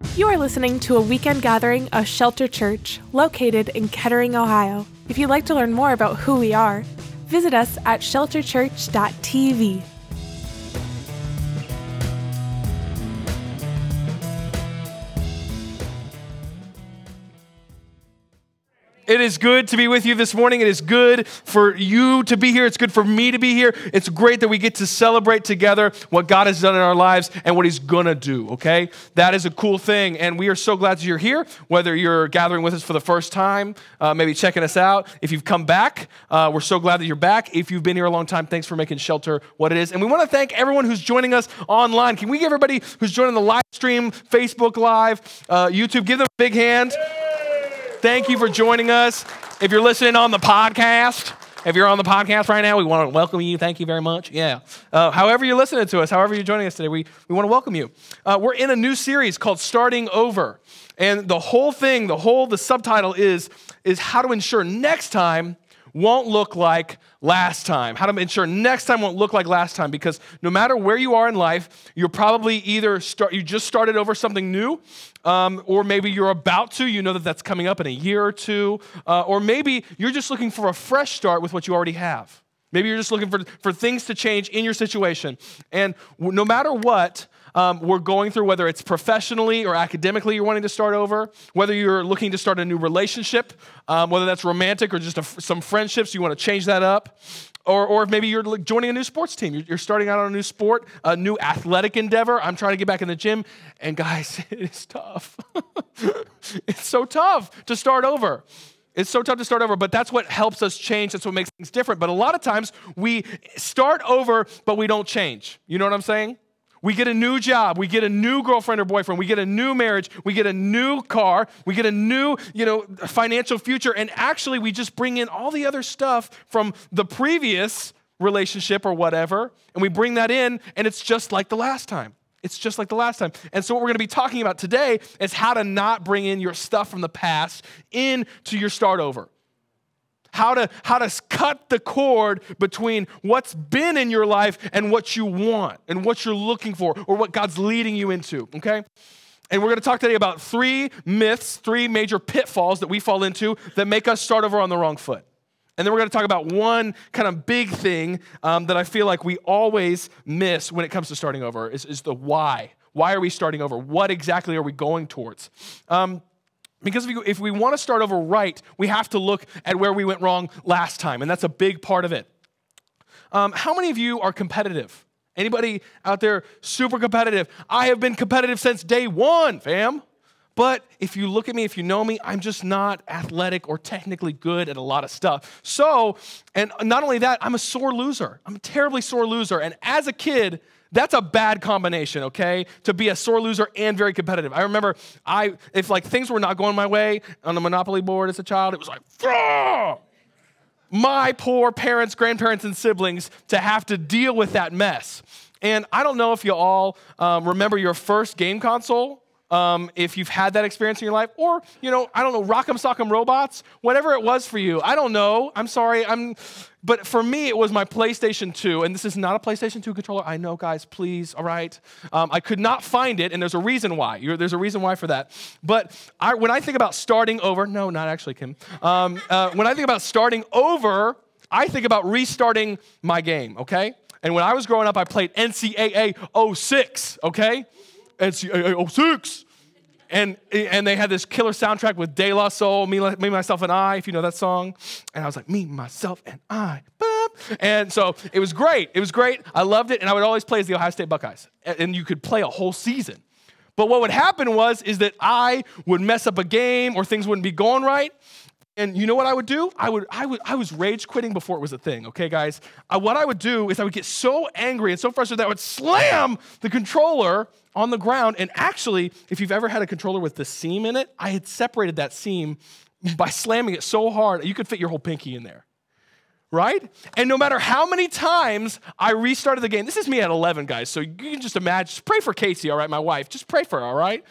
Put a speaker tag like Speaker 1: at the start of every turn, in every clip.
Speaker 1: You are listening to a weekend gathering of Shelter Church, located in Kettering, Ohio. If you'd like to learn more about who we are, visit us at shelterchurch.tv.
Speaker 2: It is good to be with you this morning. It is good for you to be here. It's good for me to be here. It's great that we get to celebrate together what God has done in our lives and what he's going to do, okay? That is a cool thing, and we are so glad that you're here, whether you're gathering with us for the first time, maybe checking us out. If you've come back, we're so glad that you're back. If you've been here a long time, thanks for making Shelter what it is. And we want to thank everyone who's joining us online. Can we give everybody who's joining the live stream, Facebook Live, YouTube, give them a big hand? Thank you for joining us. If you're listening on the podcast, if you're on the podcast right now, we want to welcome you. Thank you very much. Yeah. However you're listening to us, however you're joining us today, we want to welcome you. We're in a new series called Starting Over. And the whole thing, the subtitle is how to ensure next time won't look like last time. How to ensure next time won't look like last time, because no matter where you are in life, you're probably either you just started over something new, or maybe you're about to, you know that's coming up in a year or two, or maybe you're just looking for a fresh start with what you already have. Maybe you're just looking for things to change in your situation. And no matter what we're going through, whether it's professionally or academically you're wanting to start over, whether you're looking to start a new relationship, whether that's romantic or just some friendships, you want to change that up, or maybe you're joining a new sports team. You're starting out on a new sport, a new athletic endeavor. I'm trying to get back in the gym, and guys, it is tough. It's so tough to start over. It's so tough to start over, but that's what helps us change. That's what makes things different. But a lot of times we start over, but we don't change. You know what I'm saying? We get a new job, we get a new girlfriend or boyfriend, we get a new marriage, we get a new car, we get a new, financial future, and actually we just bring in all the other stuff from the previous relationship or whatever, and we bring that in, and it's just like the last time. It's just like the last time. And so what we're going to be talking about today is how to not bring in your stuff from the past into your start over. How to cut the cord between what's been in your life and what you want and what you're looking for or what God's leading you into, okay? And we're going to talk today about 3 myths, 3 major pitfalls that we fall into that make us start over on the wrong foot. And then we're going to talk about one kind of big thing that I feel like we always miss when it comes to starting over is the why. Why are we starting over? What exactly are we going towards? Because if we want to start over right, we have to look at where we went wrong last time, and that's a big part of it. How many of you are competitive? Anybody out there super competitive? I have been competitive since day one, fam. But if you look at me, if you know me, I'm just not athletic or technically good at a lot of stuff. So, and not only that, I'm a sore loser. I'm a terribly sore loser. And as a kid, that's a bad combination, okay? To be a sore loser and very competitive. I remember if things were not going my way on the Monopoly board as a child, it was like, "Frah!" My poor parents, grandparents, and siblings to have to deal with that mess. And I don't know if you all remember your first game console, if you've had that experience in your life, or, I don't know, Rock'em Sock'em Robots, whatever it was for you. I don't know. I'm sorry. But for me, it was my PlayStation 2, and this is not a PlayStation 2 controller. I know, guys, please, all right? I could not find it, and there's a reason why. There's a reason why for that. But when I think about starting over, no, not actually, Kim. When I think about starting over, I think about restarting my game, okay? And when I was growing up, I played NCAA 06, okay? NCAA 06. And they had this killer soundtrack with De La Soul, Me, Myself, and I, if you know that song. And I was like, me, myself, and I. And so it was great. It was great. I loved it. And I would always play as the Ohio State Buckeyes. And you could play a whole season. But what would happen is that I would mess up a game or things wouldn't be going right. And you know what I would do? I was rage quitting before it was a thing, okay, guys? What I would do is I would get so angry and so frustrated that I would slam the controller on the ground. And actually, if you've ever had a controller with the seam in it, I had separated that seam by slamming it so hard, you could fit your whole pinky in there, right? And no matter how many times I restarted the game, this is me at 11, guys, so you can just imagine, just pray for Casey, all right, my wife. Just pray for her, all right?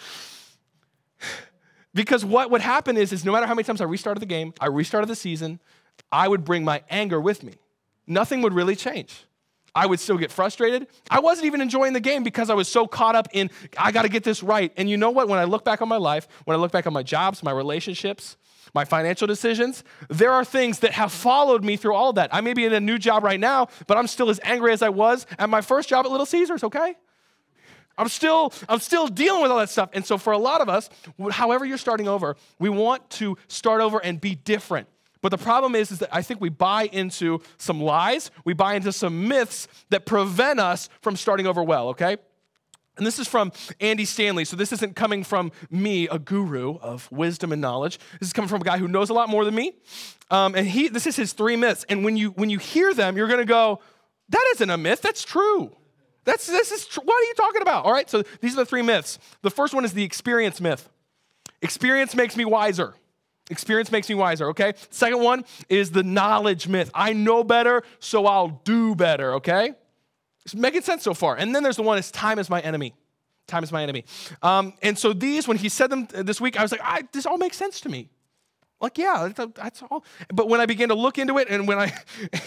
Speaker 2: Because what would happen is no matter how many times I restarted the game, I restarted the season, I would bring my anger with me. Nothing would really change. I would still get frustrated. I wasn't even enjoying the game because I was so caught up in, I got to get this right. And you know what? When I look back on my life, when I look back on my jobs, my relationships, my financial decisions, there are things that have followed me through all of that. I may be in a new job right now, but I'm still as angry as I was at my first job at Little Caesars, okay? I'm still dealing with all that stuff. And so for a lot of us, however you're starting over, we want to start over and be different. But the problem is that I think we buy into some lies, we buy into some myths that prevent us from starting over well, okay? And this is from Andy Stanley. So this isn't coming from me, a guru of wisdom and knowledge. This is coming from a guy who knows a lot more than me. And this is his 3 myths. And when you hear them, you're going to go, that isn't a myth. That's true. This is true. What are you talking about? All right. So these are the 3 myths. The first one is the experience myth. Experience makes me wiser. Experience makes me wiser, okay? Second one is the knowledge myth. I know better, so I'll do better, okay? It's making sense so far. And then there's the one is time is my enemy. Time is my enemy. And so these, when he said them this week, I was like, this all makes sense to me. Like, yeah, that's all. But when I began to look into it and when I,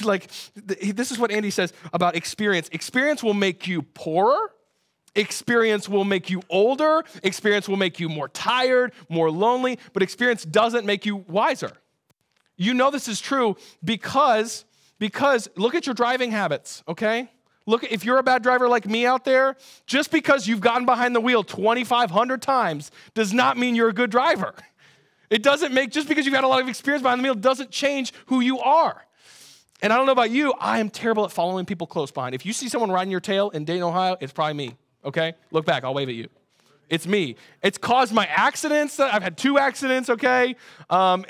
Speaker 2: this is what Andy says about experience. Experience will make you poorer. Experience will make you older. Experience will make you more tired, more lonely. But experience doesn't make you wiser. You know this is true because look at your driving habits, okay? Look, if you're a bad driver like me out there, just because you've gotten behind the wheel 2,500 times does not mean you're a good driver. It doesn't make, just because you've had a lot of experience behind the wheel doesn't change who you are. And I don't know about you, I am terrible at following people close behind. If you see someone riding your tail in Dayton, Ohio, it's probably me, okay? Look back, I'll wave at you. It's me. It's caused my accidents. I've had 2 accidents, okay? And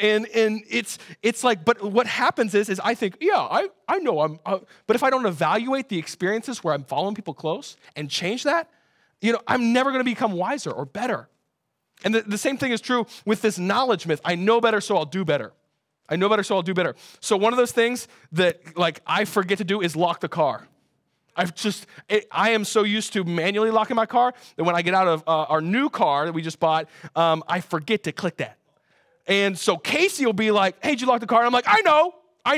Speaker 2: it's like, but what happens is I think, yeah, I know but if I don't evaluate the experiences where I'm following people close and change that, I'm never going to become wiser or better. And the same thing is true with this knowledge myth. I know better, so I'll do better. I know better, so I'll do better. So one of those things that I forget to do is lock the car. I am so used to manually locking my car that when I get out of our new car that we just bought, I forget to click that. And so Casey will be like, hey, did you lock the car? And I'm like, I know.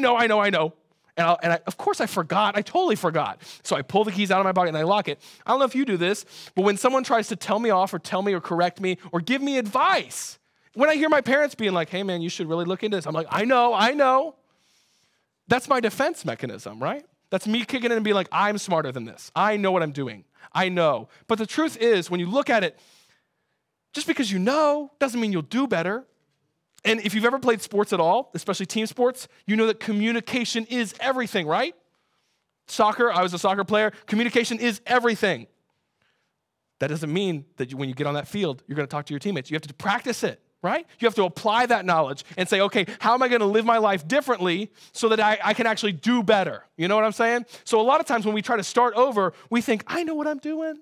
Speaker 2: And of course I forgot. I totally forgot. So I pull the keys out of my pocket and I lock it. I don't know if you do this, but when someone tries to tell me off or tell me or correct me or give me advice, when I hear my parents being like, hey man, you should really look into this, I'm like, I know. That's my defense mechanism, right? That's me kicking in and being like, I'm smarter than this. I know what I'm doing. I know. But the truth is, when you look at it, just because you know doesn't mean you'll do better. And if you've ever played sports at all, especially team sports, you know that communication is everything, right? Soccer, I was a soccer player. Communication is everything. That doesn't mean that when you get on that field, you're going to talk to your teammates. You have to practice it. Right? You have to apply that knowledge and say, okay, how am I going to live my life differently so that I can actually do better? You know what I'm saying? So a lot of times when we try to start over, we think, I know what I'm doing.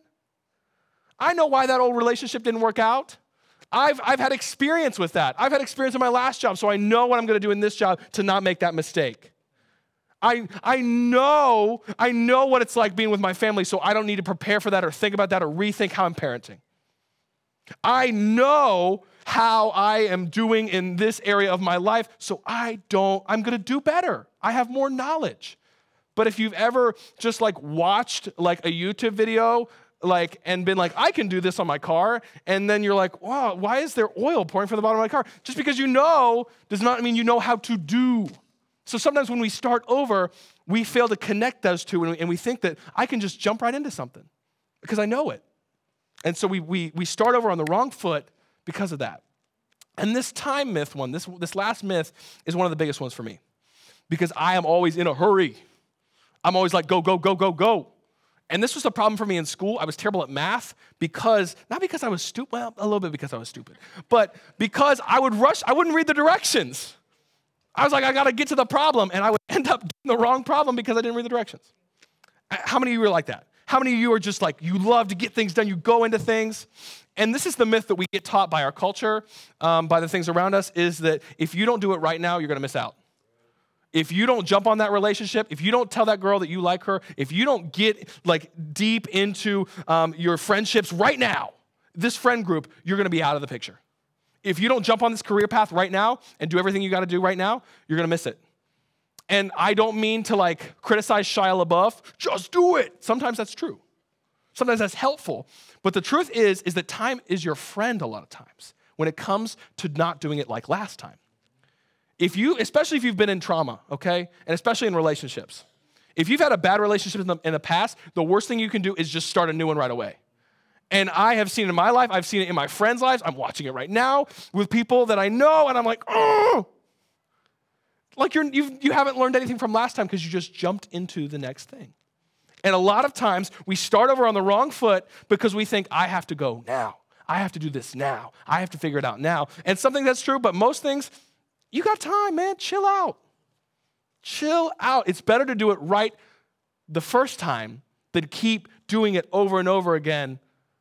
Speaker 2: I know why that old relationship didn't work out. I've had experience with that. I've had experience in my last job, so I know what I'm going to do in this job to not make that mistake. I know what it's like being with my family, so I don't need to prepare for that or think about that or rethink how I'm parenting. I know how I am doing in this area of my life, so I'm going to do better. I have more knowledge. But if you've ever just watched a YouTube video and been like, I can do this on my car, and then you're like, wow, why is there oil pouring from the bottom of my car? Just because you know does not mean you know how to do. So sometimes when we start over, we fail to connect those two, and we think that I can just jump right into something because I know it. And so we start over on the wrong foot because of that. And this time myth one, this last myth is one of the biggest ones for me because I am always in a hurry. I'm always like, go, go, go, go, go. And this was a problem for me in school. I was terrible at math not because I was stupid, well, a little bit because I was stupid, but because I would rush, I wouldn't read the directions. I was like, I got to get to the problem, and I would end up doing the wrong problem because I didn't read the directions. How many of you are like that? How many of you are just like, you love to get things done, you go into things? And this is the myth that we get taught by our culture, by the things around us, is that if you don't do it right now, you're going to miss out. If you don't jump on that relationship, if you don't tell that girl that you like her, if you don't get deep into your friendships right now, this friend group, you're going to be out of the picture. If you don't jump on this career path right now and do everything you got to do right now, you're going to miss it. And I don't mean to like criticize Shia LaBeouf. Just do it. Sometimes that's true. Sometimes that's helpful. But the truth is that time is your friend a lot of times when it comes to not doing it like last time. Especially if you've been in trauma, okay? And especially in relationships. If you've had a bad relationship in the past, the worst thing you can do is just start a new one right away. And I have seen it in my life. I've seen it in my friends' lives. I'm watching it right now with people that I know, and I'm like, oh! Like you haven't learned anything from last time because you just jumped into the next thing. And a lot of times, we start over on the wrong foot because we think, I have to go now. I have to do this now. I have to figure it out now. And something that's true, but most things, you got time, man. Chill out. Chill out. It's better to do it right the first time than keep doing it over and over again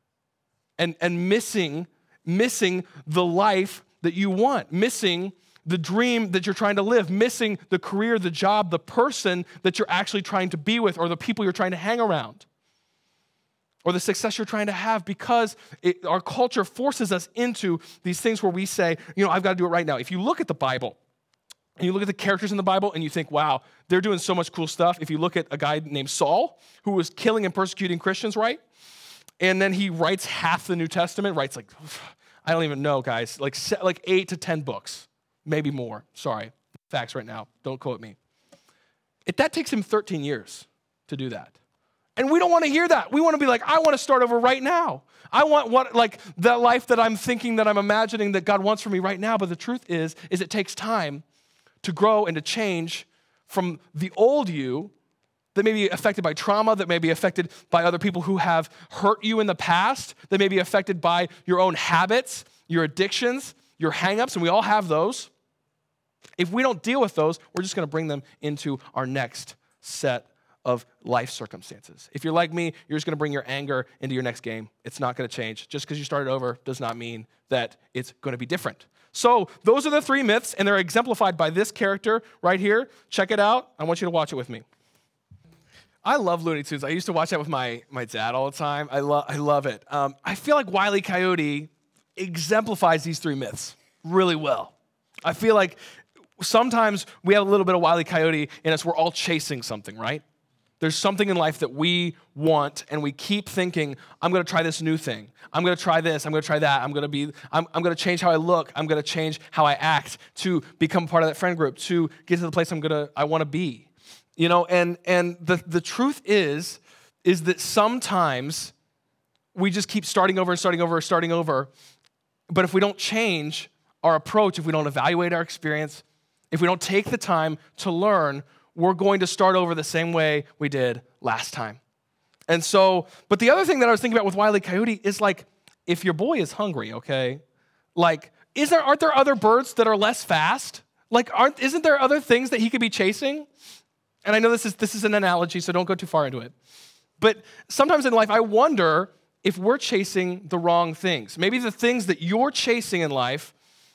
Speaker 2: and missing the life that you want, missing the dream that you're trying to live, missing the career, the job, the person that you're actually trying to be with, or the people you're trying to hang around, or the success you're trying to have, because our culture forces us into these things where we say, I've got to do it right now. If you look at the Bible, and you look at the characters in the Bible, and you think, wow, they're doing so much cool stuff. If you look at a guy named Saul, who was killing and persecuting Christians, right? And then he writes half the New Testament, writes like, I don't even know, guys, like 8 to 10 books. Maybe more. Sorry. Facts right now. Don't quote me. That takes him 13 years to do that. And we don't want to hear that. We want to be like, I want to start over right now. I want that life that I'm thinking, that I'm imagining that God wants for me right now. But the truth is it takes time to grow and to change from the old you that may be affected by trauma, that may be affected by other people who have hurt you in the past, that may be affected by your own habits, your addictions, your hang-ups, and we all have those. If we don't deal with those, we're just going to bring them into our next set of life circumstances. If you're like me, you're just going to bring your anger into your next game. It's not going to change. Just because you started over does not mean that it's going to be different. So those are the 3 myths, and they're exemplified by this character right here. Check it out. I want you to watch it with me. I love Looney Tunes. I used to watch that with my dad all the time. I love it. I feel like Wile E. Coyote exemplifies these 3 myths really well. I feel like sometimes we have a little bit of Wile E. Coyote in us. We're all chasing something, right? There's something in life that we want, and we keep thinking, I'm going to try this new thing. I'm going to try this. I'm going to try that. I'm going to change how I look. I'm going to change how I act to become part of that friend group, to get to the place I want to be. And the truth is that sometimes we just keep starting over. But if we don't change our approach, if we don't evaluate our experience, if we don't take the time to learn, we're going to start over the same way we did last time. And so, but the other thing that I was thinking about with Wile E. Coyote is like, if your boy is hungry, okay, like, aren't there other birds that are less fast? Like, isn't there other things that he could be chasing? And I know this is an analogy, so don't go too far into it. But sometimes in life, I wonder if we're chasing the wrong things. Maybe the things that you're chasing in life,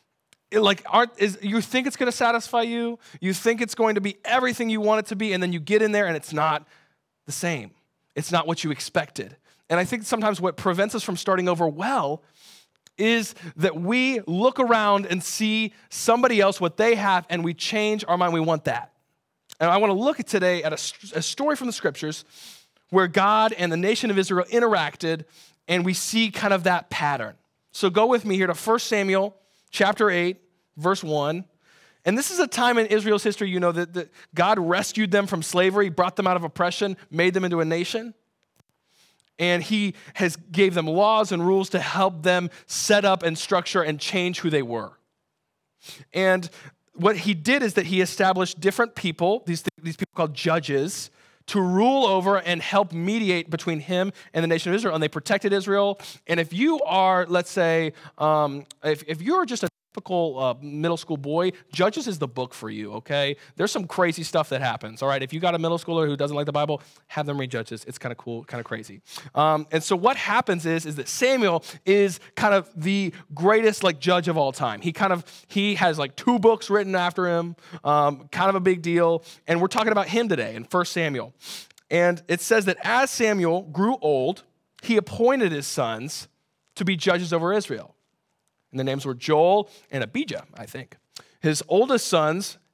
Speaker 2: you think it's going to satisfy you, you think it's going to be everything you want it to be, and then you get in there and it's not the same. It's not what you expected. And I think sometimes what prevents us from starting over well is that we look around and see somebody else, what they have, and we change our mind. We want that. And I want to look today at a story from the scriptures where God and the nation of Israel interacted, and we see kind of that pattern. So go with me here to 1 Samuel chapter 8, verse 1. And this is a time in Israel's history, that God rescued them from slavery, brought them out of oppression, made them into a nation. And he has gave them laws and rules to help them set up and structure and change who they were. And what he did is that he established different people, these people called judges, to rule over and help mediate between him and the nation of Israel. And they protected Israel. And if you are, let's say, if you're just a typical middle school boy, Judges is the book for you, okay? There's some crazy stuff that happens, all right? If you got a middle schooler who doesn't like the Bible, have them read Judges. It's kind of cool, kind of crazy. And so what happens is that Samuel is kind of the greatest judge of all time. He has 2 books written after him, kind of a big deal. And we're talking about him today in 1 Samuel. And it says that as Samuel grew old, he appointed his sons to be judges over Israel. And the names were Joel and Abijah, I think. His oldest sons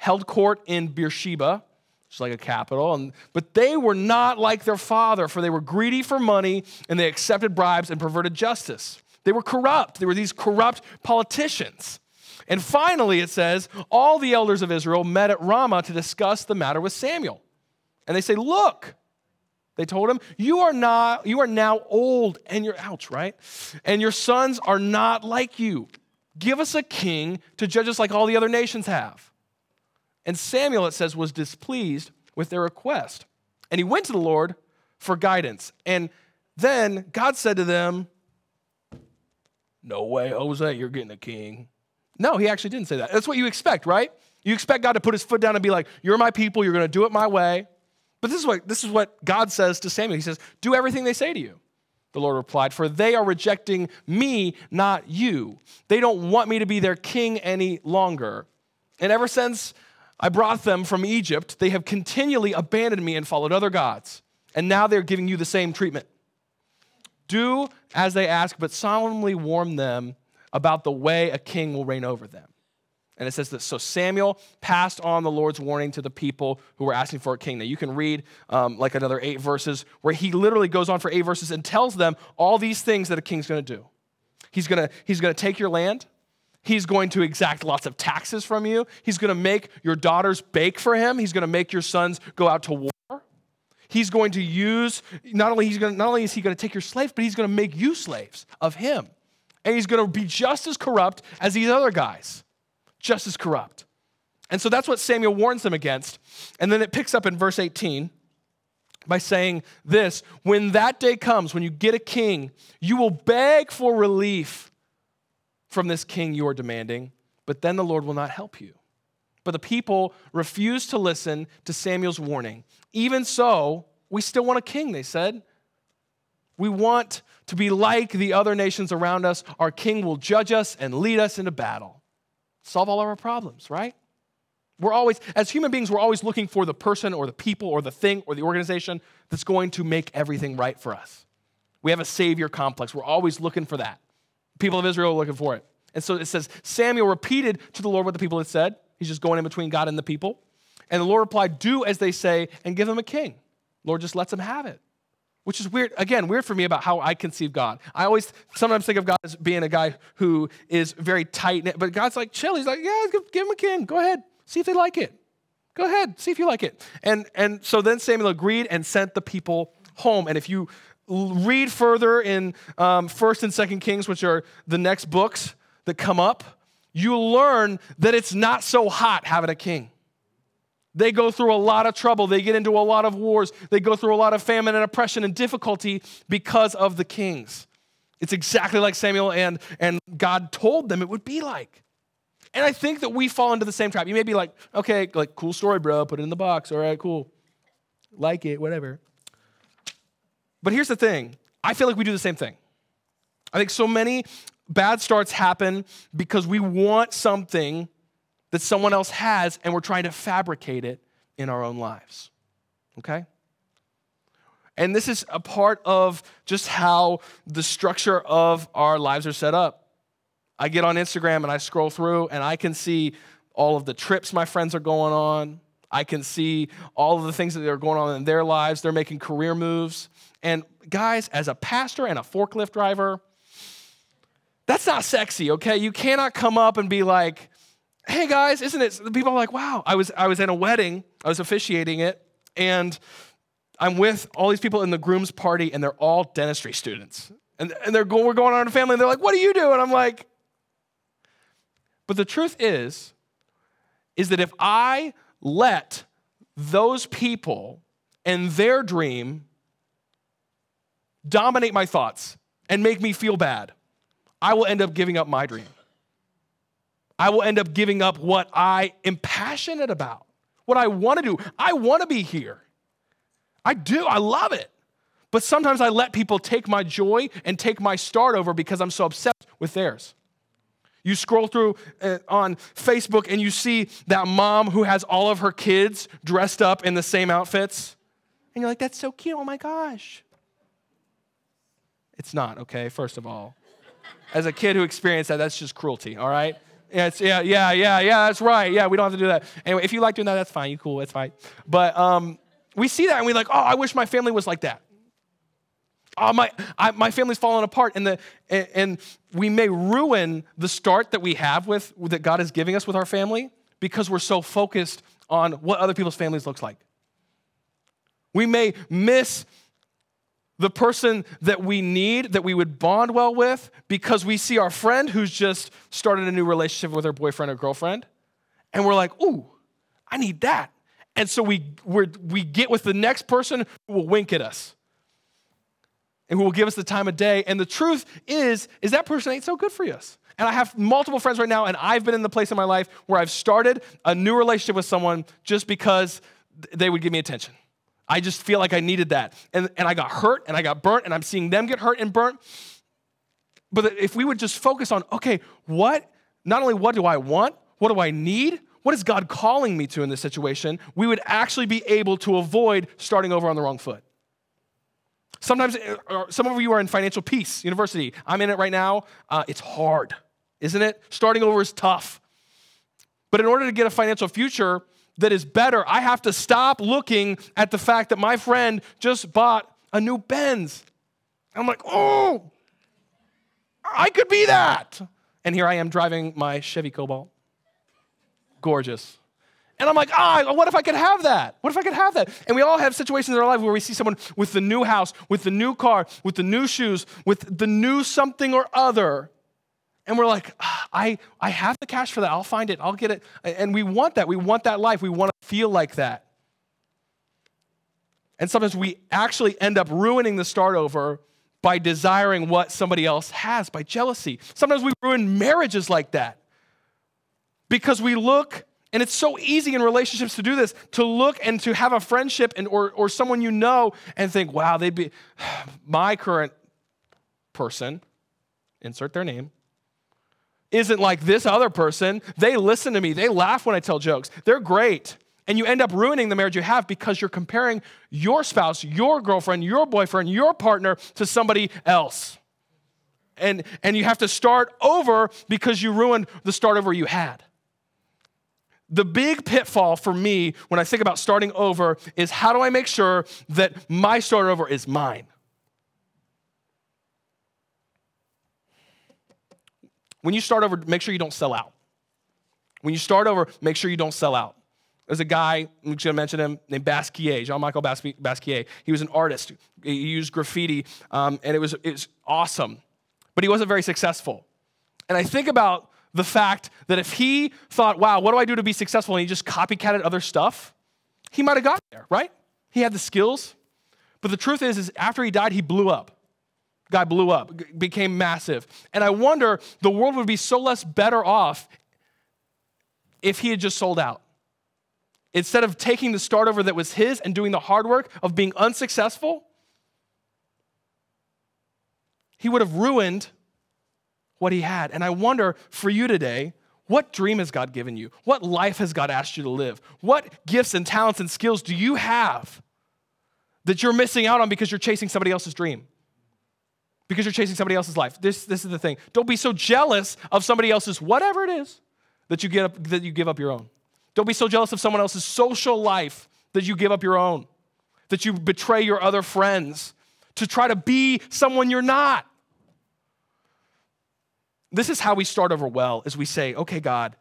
Speaker 2: held court in Beersheba, which is like a capital, but they were not like their father, for they were greedy for money, and they accepted bribes and perverted justice. They were corrupt. They were these corrupt politicians. And finally, it says, all the elders of Israel met at Ramah to discuss the matter with Samuel. And they say, look, they told him, you are now old, and you're, ouch, right? And your sons are not like you. Give us a king to judge us like all the other nations have. And Samuel, it says, was displeased with their request. And he went to the Lord for guidance. And then God said to them, no way, Jose, you're getting a king. No, he actually didn't say that. That's what you expect, right? You expect God to put his foot down and be like, you're my people, you're going to do it my way. But this is what God says to Samuel. He says, do everything they say to you. The Lord replied, for they are rejecting me, not you. They don't want me to be their king any longer. And ever since I brought them from Egypt, they have continually abandoned me and followed other gods. And now they're giving you the same treatment. Do as they ask, but solemnly warn them about the way a king will reign over them. And it says this, so Samuel passed on the Lord's warning to the people who were asking for a king. Now you can read like another 8 verses where he literally goes on for 8 verses and tells them all these things that a king's going to do. He's going to take your land. He's going to exact lots of taxes from you. He's going to make your daughters bake for him. He's going to make your sons go out to war. He's going to use, not only is he going to take your slaves, but he's going to make you slaves of him. And he's going to be just as corrupt as these other guys. Just as corrupt. And so that's what Samuel warns them against. And then it picks up in verse 18 by saying this, when that day comes, when you get a king, you will beg for relief from this king you are demanding, but then the Lord will not help you. But the people refused to listen to Samuel's warning. Even so, we still want a king, they said. We want to be like the other nations around us. Our king will judge us and lead us into battle. Solve all of our problems, right? As human beings, we're always looking for the person or the people or the thing or the organization that's going to make everything right for us. We have a savior complex. We're always looking for that. People of Israel are looking for it. And so it says, Samuel repeated to the Lord what the people had said. He's just going in between God and the people. And the Lord replied, do as they say and give them a king. Lord just lets them have it. Which is weird, again, weird for me about how I conceive God. I always sometimes think of God as being a guy who is very tight-knit, but God's like, chill. He's like, yeah, give him a king. Go ahead. See if they like it. Go ahead. See if you like it. And so then Samuel agreed and sent the people home. And if you read further in 1st and 2nd Kings, which are the next books that come up, you'll learn that it's not so hot having a king. They go through a lot of trouble. They get into a lot of wars. They go through a lot of famine and oppression and difficulty because of the kings. It's exactly like Samuel and God told them it would be like. And I think that we fall into the same trap. You may be like, okay, like cool story, bro. Put it in the box. All right, cool. Like it, whatever. But here's the thing. I feel like we do the same thing. I think so many bad starts happen because we want something that someone else has, and we're trying to fabricate it in our own lives, okay? And this is a part of just how the structure of our lives are set up. I get on Instagram and I scroll through, and I can see all of the trips my friends are going on. I can see all of the things that are going on in their lives. They're making career moves. And guys, as a pastor and a forklift driver, that's not sexy, okay? You cannot come up and be like, hey guys, isn't it? People are like, wow. I was in a wedding. I was officiating it, and I'm with all these people in the groom's party, and they're all dentistry students. And we're going on in a family, and they're like, what do you do? And I'm like, but the truth is that if I let those people and their dream dominate my thoughts and make me feel bad, I will end up giving up my dream. I will end up giving up what I am passionate about, what I want to do. I want to be here. I do. I love it. But sometimes I let people take my joy and take my start over because I'm so obsessed with theirs. You scroll through on Facebook and you see that mom who has all of her kids dressed up in the same outfits. And you're like, that's so cute. Oh my gosh. It's not, okay, first of all. As a kid who experienced that, that's just cruelty, all right? Yeah, that's right. Yeah, we don't have to do that. Anyway, if you like doing that, that's fine. You cool, that's fine. But we see that and we're like, oh, I wish my family was like that. Oh, my family's falling apart. And we may ruin the start that we have that God is giving us with our family because we're so focused on what other people's families looks like. We may miss the person that we need, that we would bond well with, because we see our friend who's just started a new relationship with her boyfriend or girlfriend, and we're like, ooh, I need that. And so we get with the next person who will wink at us and who will give us the time of day. And the truth is that person ain't so good for us. And I have multiple friends right now, and I've been in the place in my life where I've started a new relationship with someone just because they would give me attention. I just feel like I needed that. And I got hurt and I got burnt, and I'm seeing them get hurt and burnt. But if we would just focus on, okay, not only what do I want, what do I need? What is God calling me to in this situation? We would actually be able to avoid starting over on the wrong foot. Sometimes, some of you are in financial peace university. I'm in it right now. It's hard, isn't it? Starting over is tough. But in order to get a financial future that is better, I have to stop looking at the fact that my friend just bought a new Benz. I'm like, oh, I could be that. And here I am driving my Chevy Cobalt. Gorgeous. And I'm like, what if I could have that? What if I could have that? And we all have situations in our life where we see someone with the new house, with the new car, with the new shoes, with the new something or other. And we're like, I have the cash for that. I'll find it. I'll get it. And we want that. We want that life. We want to feel like that. And sometimes we actually end up ruining the start over by desiring what somebody else has, by jealousy. Sometimes we ruin marriages like that because we look, and it's so easy in relationships to do this, to look and to have a friendship or someone you know and think, wow, they'd be, my current person, insert their name, isn't like this other person. They listen to me. They laugh when I tell jokes. They're great. And you end up ruining the marriage you have because you're comparing your spouse, your girlfriend, your boyfriend, your partner to somebody else. And you have to start over because you ruined the start over you had. The big pitfall for me when I think about starting over is, how do I make sure that my start over is mine? When you start over, make sure you don't sell out. When you start over, make sure you don't sell out. There's a guy, I'm just going to mention him, named Basquiat, Jean-Michel Basquiat. He was an artist. He used graffiti, and it was awesome. But he wasn't very successful. And I think about the fact that if he thought, wow, what do I do to be successful? And he just copycatted other stuff, he might have gotten there, right? He had the skills. But the truth is after he died, he blew up. Guy blew up, became massive. And I wonder, the world would be so less better off if he had just sold out. Instead of taking the start over that was his and doing the hard work of being unsuccessful, he would have ruined what he had. And I wonder, for you today, what dream has God given you? What life has God asked you to live? What gifts and talents and skills do you have that you're missing out on because you're chasing somebody else's dream? Because you're chasing somebody else's life. This is the thing. Don't be so jealous of somebody else's whatever it is that you give up your own. Don't be so jealous of someone else's social life that you give up your own, that you betray your other friends to try to be someone you're not. This is how we start over well, is we say, okay, God,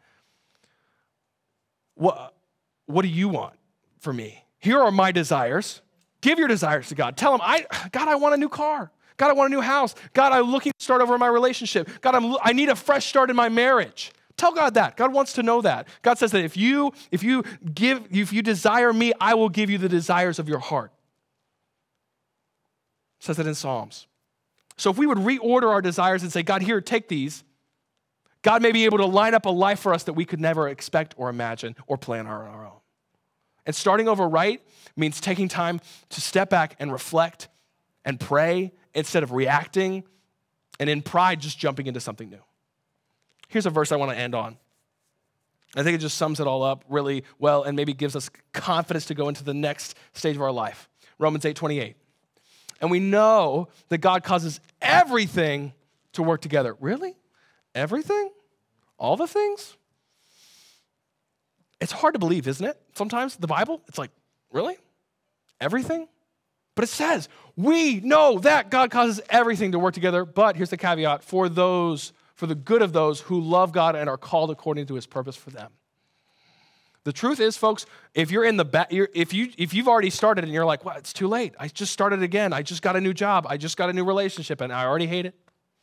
Speaker 2: what do you want for me? Here are my desires. Give your desires to God. Tell him, God, I want a new car. God, I want a new house. God, I'm looking to start over in my relationship. God, I need a fresh start in my marriage. Tell God that. God wants to know that. God says that if you desire me, I will give you the desires of your heart. It says it in Psalms. So if we would reorder our desires and say, God, here, take these, God may be able to line up a life for us that we could never expect or imagine or plan on our own. And starting over right means taking time to step back and reflect and pray instead of reacting and in pride just jumping into something new. Here's a verse I want to end on. I think it just sums it all up really well and maybe gives us confidence to go into the next stage of our life. Romans 8:28. And we know that God causes everything to work together. Really? Everything? All the things? It's hard to believe, isn't it? Sometimes the Bible, it's like, really? Everything? But it says, we know that God causes everything to work together, but here's the caveat, for the good of those who love God and are called according to his purpose for them. The truth is, folks, if you're in the if you've already started and you're like, well, it's too late. I just started again. I just got a new job. I just got a new relationship and I already hate it.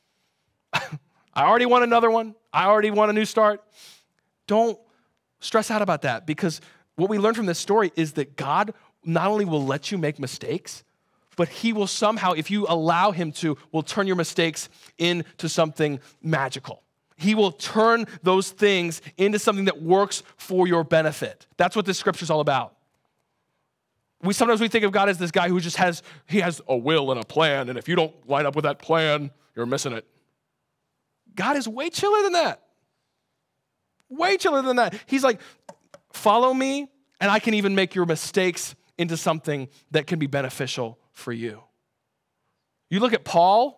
Speaker 2: I already want another one. I already want a new start. Don't stress out about that, because what we learn from this story is that God not only will let you make mistakes, but he will somehow, if you allow him to, will turn your mistakes into something magical. He will turn those things into something that works for your benefit. That's what this scripture is all about. Sometimes we think of God as this guy who just has a will and a plan, and if you don't line up with that plan, you're missing it. God is way chiller than that. Way chiller than that. He's like, follow me, and I can even make your mistakes into something that can be beneficial for you. You look at Paul.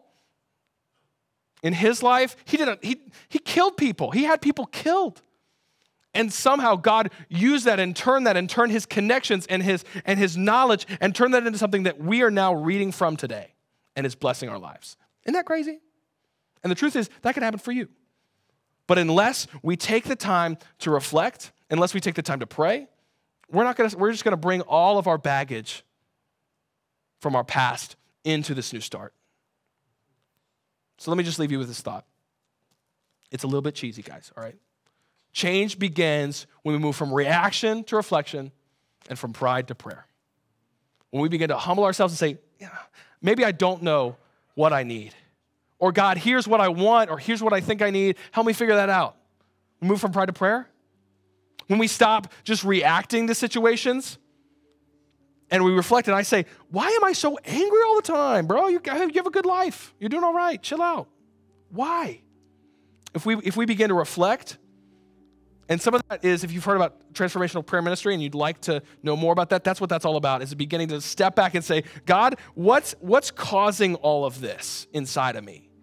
Speaker 2: In his life, he killed people. He had people killed. And somehow God used that and turned his connections and his knowledge and turned that into something that we are now reading from today and is blessing our lives. Isn't that crazy? And the truth is, that can happen for you. But unless we take the time to reflect, unless we take the time to pray, we're just gonna bring all of our baggage from our past into this new start. So let me just leave you with this thought. It's a little bit cheesy, guys, all right? Change begins when we move from reaction to reflection and from pride to prayer. When we begin to humble ourselves and say, yeah, maybe I don't know what I need. Or God, here's what I want, or here's what I think I need. Help me figure that out. We move from pride to prayer. When we stop just reacting to situations and we reflect, and I say, why am I so angry all the time, bro? You have a good life. You're doing all right. Chill out. Why? If we begin to reflect, and some of that is, if you've heard about transformational prayer ministry and you'd like to know more about that, that's what that's all about, is beginning to step back and say, God, what's causing all of this inside of me?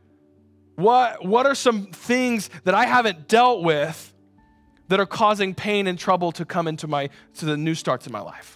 Speaker 2: What are some things that I haven't dealt with that are causing pain and trouble to come into the new starts in my life?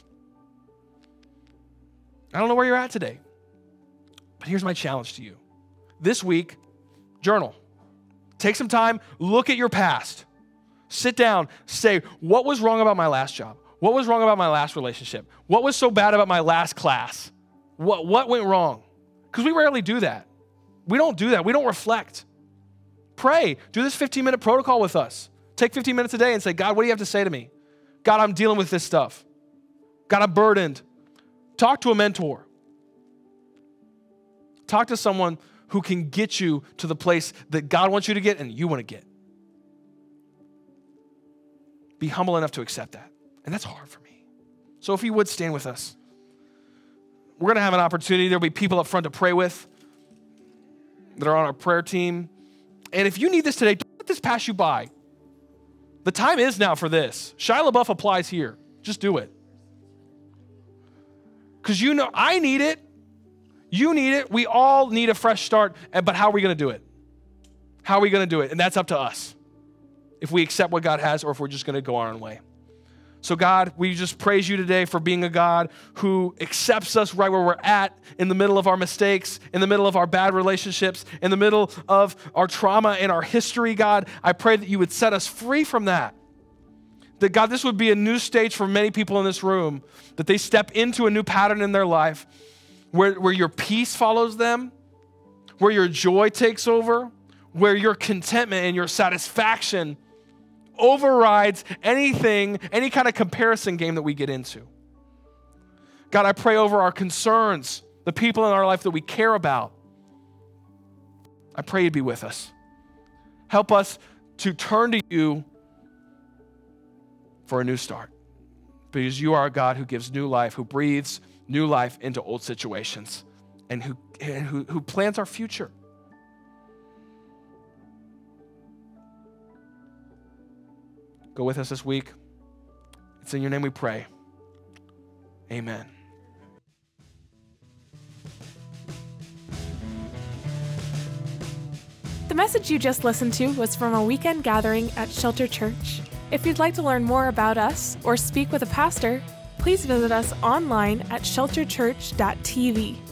Speaker 2: I don't know where you're at today, but here's my challenge to you. This week, journal. Take some time, look at your past. Sit down, say, what was wrong about my last job? What was wrong about my last relationship? What was so bad about my last class? What went wrong? Because we rarely do that. We don't do that. We don't reflect. Pray. Do this 15-minute protocol with us. Take 15 minutes a day and say, God, what do you have to say to me? God, I'm dealing with this stuff. God, I'm burdened. Talk to a mentor. Talk to someone who can get you to the place that God wants you to get and you want to get. Be humble enough to accept that. And that's hard for me. So if you would stand with us. We're going to have an opportunity. There'll be people up front to pray with that are on our prayer team. And if you need this today, don't let this pass you by. The time is now for this. Shia LaBeouf applies here. Just do it. Because you know, I need it. You need it. We all need a fresh start. But how are we going to do it? How are we going to do it? And that's up to us. If we accept what God has or if we're just going to go our own way. So God, we just praise you today for being a God who accepts us right where we're at, in the middle of our mistakes, in the middle of our bad relationships, in the middle of our trauma and our history, God. I pray that you would set us free from that. That, God, this would be a new stage for many people in this room, that they step into a new pattern in their life where your peace follows them, where your joy takes over, where your contentment and your satisfaction overrides anything, any kind of comparison game that we get into. God, I pray over our concerns, the people in our life that we care about. I pray you'd be with us. Help us to turn to you for a new start. Because you are a God who gives new life, who breathes new life into old situations, and who plans our future. Go with us this week. It's in your name we pray. Amen.
Speaker 1: The message you just listened to was from a weekend gathering at Shelter Church. If you'd like to learn more about us or speak with a pastor, please visit us online at shelterchurch.tv.